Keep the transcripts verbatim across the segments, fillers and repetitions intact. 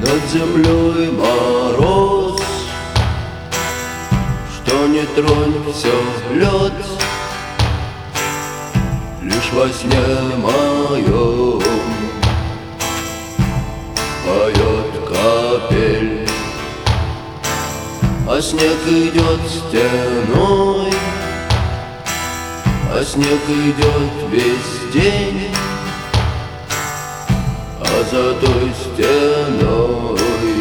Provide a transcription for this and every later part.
Над землей мороз, что не тронь, все лед. Лишь во сне моем поет капель, а снег идет стеной, а снег идет весь день. А за той стеной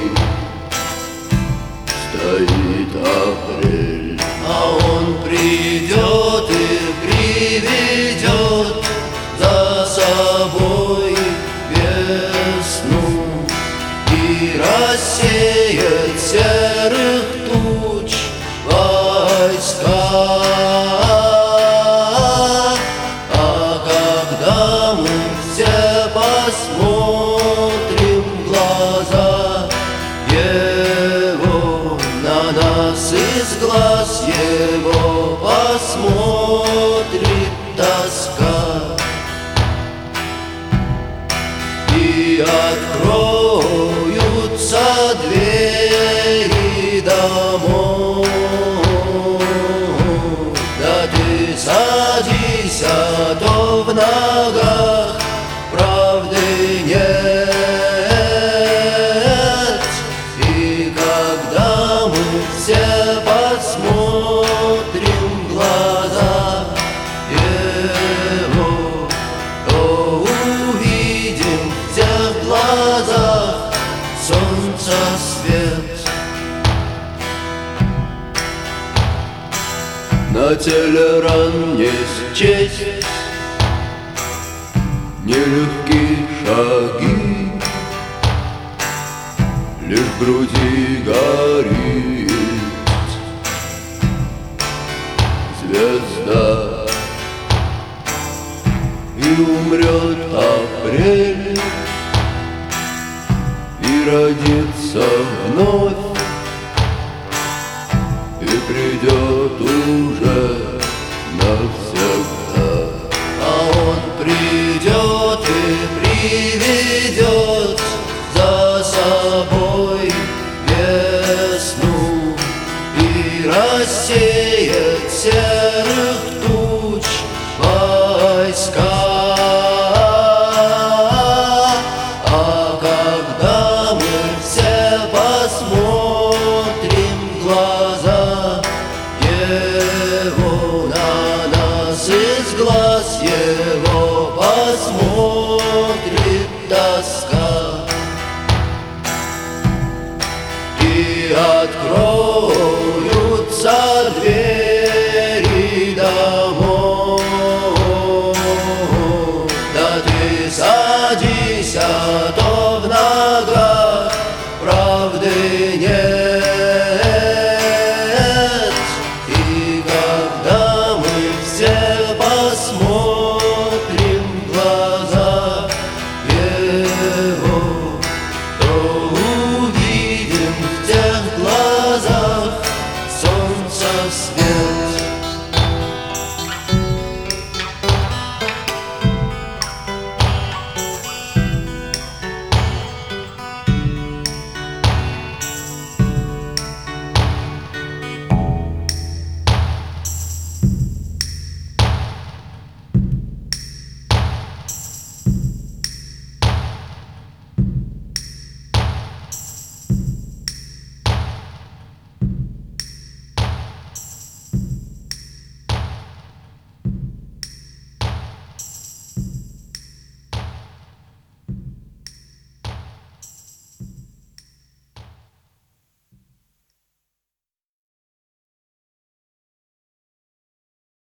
стоит апрель. А он придет и приведет за собой весну и рассеет серых туч войска. А когда мы все посмотрим в глаза его, на нас из глаз его посмотрит тоска, и откроются двери домов. Да ты садись, а то в ногах правды нет. И когда мы все посмотрим в глаза его, то увидим в тех глазах солнца свет. На теле ран не счесть нелегкие шаги, лишь в груди горит звезда. И умрет апрель, и родится вновь, и придет уже навсегда. А он придет и приведет за собой весну и рассеет серых туч войска. А когда мы все посмотрим в глаза его, на нас из глаз его посмотрит тоска.